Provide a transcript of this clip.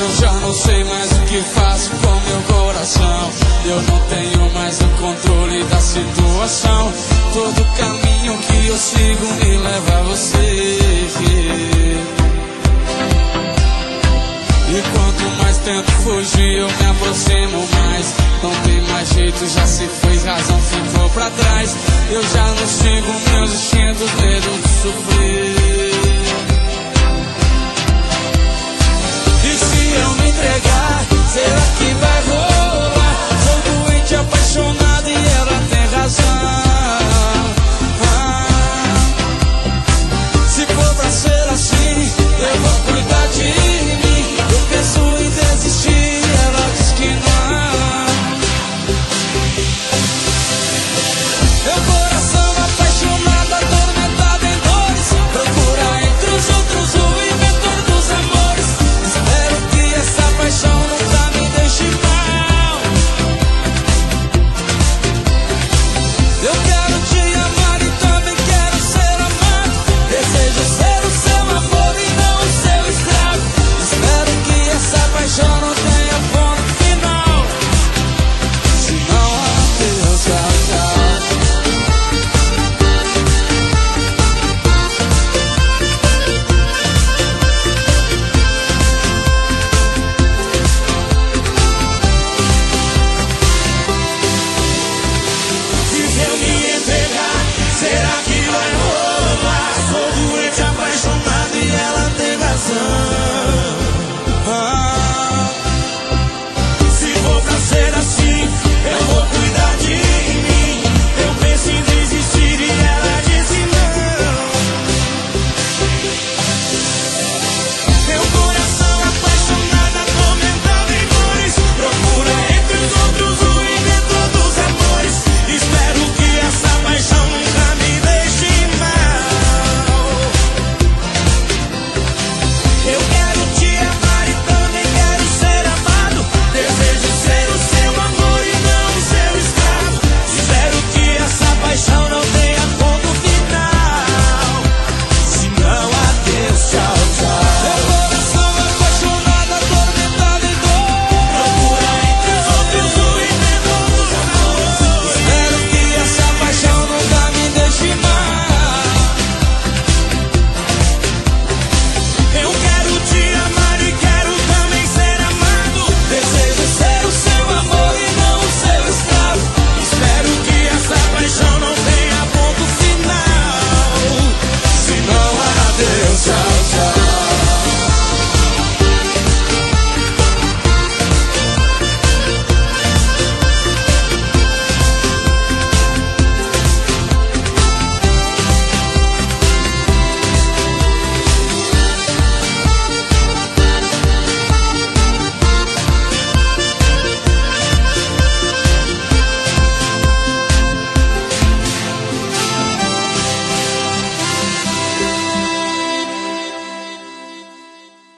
Eu já não sei mais o que faço com meu coração. Eu não tenho mais o controle da situação. Todo caminho que eu sigo me leva a você. E quanto mais tento fugir, eu me aproximo mais. Não tem mais jeito, já se foi, razão ficou pra trás. Eu já não sigo meus instintos, medo de sofrer.